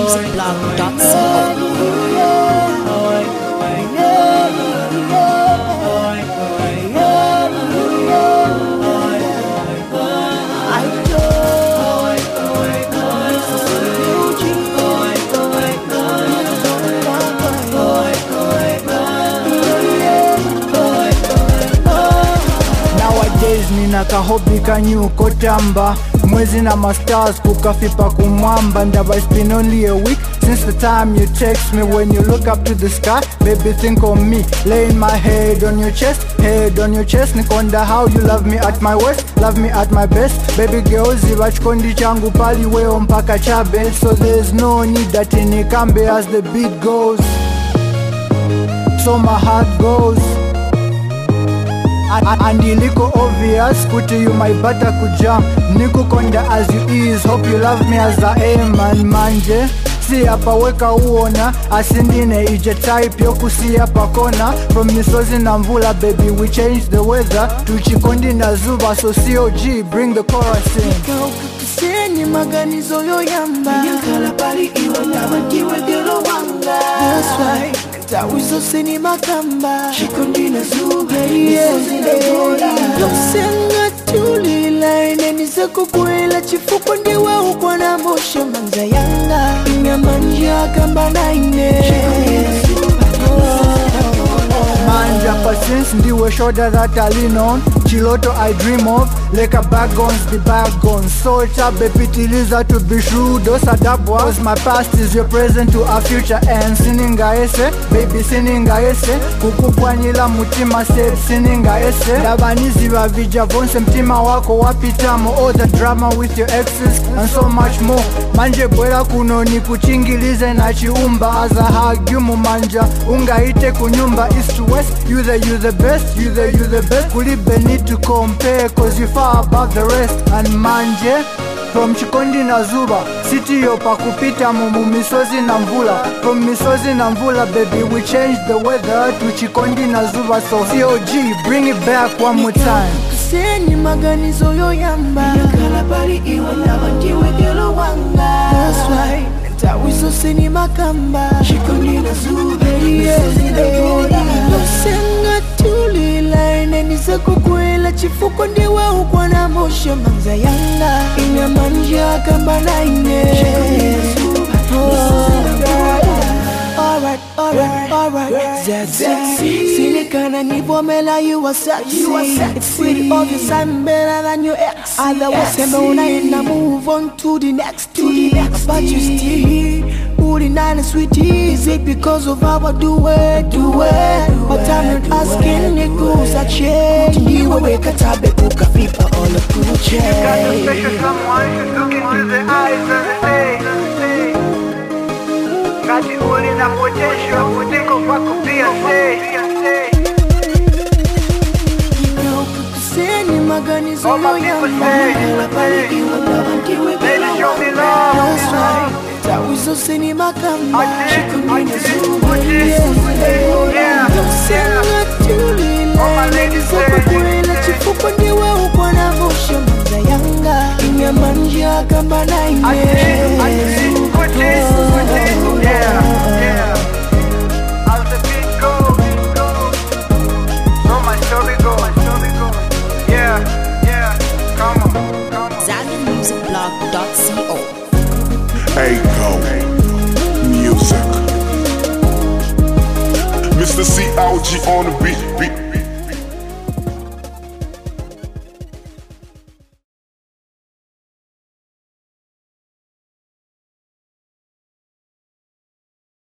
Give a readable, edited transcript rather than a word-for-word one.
Nina kahobi kanyuko tamba mwezi na masters kukafipa kumwamba. Ndaba it's been only a week since the time you text me. When you look up to the sky, baby think of me. Laying my head on your chest, head on your chest. Nikonda how you love me at my worst, love me at my best. Baby girl ziva chikondi changu pali weo mpaka chabe. So there's no need that inikambe as the beat goes. So my heart goes. And iliko obvious, kuti you my butter kujam. Niku konda as you is, hope you love me as I am. And manje, si hapa weka uona. Asindine ije type yoku si hapa kona. From misozi na mvula baby we change the weather. Tuchikondi na zuba so COG bring the chorus in. Kuseni maganizo yo yamba Yakala pali iwa nama kiwe gelo wanga. That's right. Tawizo sini makamba Shikondi na zuba Misozi na gola Losenga tulila Inenize kukwela Chifuko ndiwa ukwa na moshe manza yanga Inyamanja kamba na ine Shikondi na zuba Manja since ndiwe shoulder that I lean on. Chiloto I dream of, like a bagons, the bagons. So chabe pitiliza to be shrewd. Dosa dabwa, cause my past is your present to our future. And sininga ese, baby sininga ese. Kukupwanyila mutima said sininga ese. Dabanizi wa vija vonse mtima wako wapitamo. All the drama with your exes and so much more. Manje bwela kuno ni kuchingilize na chiumba. As a hug you mumanja, unga ite kunyumba. East to west, you the best, you the best. Kulibe need to compare, cause you far above the rest. And manje, from Chikondi na Zuba, city yopa kupita mumu misozi na mvula. From misozi na mvula baby we change the weather to Chikondi na Zuba. So COG bring it back one more time. Kuseni maganizo yo yamba Yakala pali iwa nama kiwe gelo wanga. That's right. Tawizo sini makamba Shikondi na zuba Misozi na gola Losenga tulila Inenize kukwela Chifuko ndiwa ukwa na moshe manza yanga Inyamanja kamba na ine Shikondi na zuba Misozi na gola. Alright, that's sexy. Sinikana nivomela you are sexy. It's pretty obvious I'm better than your ex. Otherwise, unaenda move on to the next. But you still here, putting on a sweetie. Is it because of how I do it? But I'm not asking niggas I change. You awake a tabe kuka fipa all of Gucci. You got a special someone who's looking to the eyes of the day. Got you holding that potential, we think of what could be a say. Kuseni maganizo yo yamba Yakala pali iwa nama kiwe gelo wanga. That's right. Tawizo sini makamba Shikondi na zuba Losenga tulila Inenize kukwela Chifuko ndiwa ukwa na moshe manza yanga Inyamanja kamba na ine. ZambianMusicBlog.co. Aiko Music. Mr. CLG on the beat.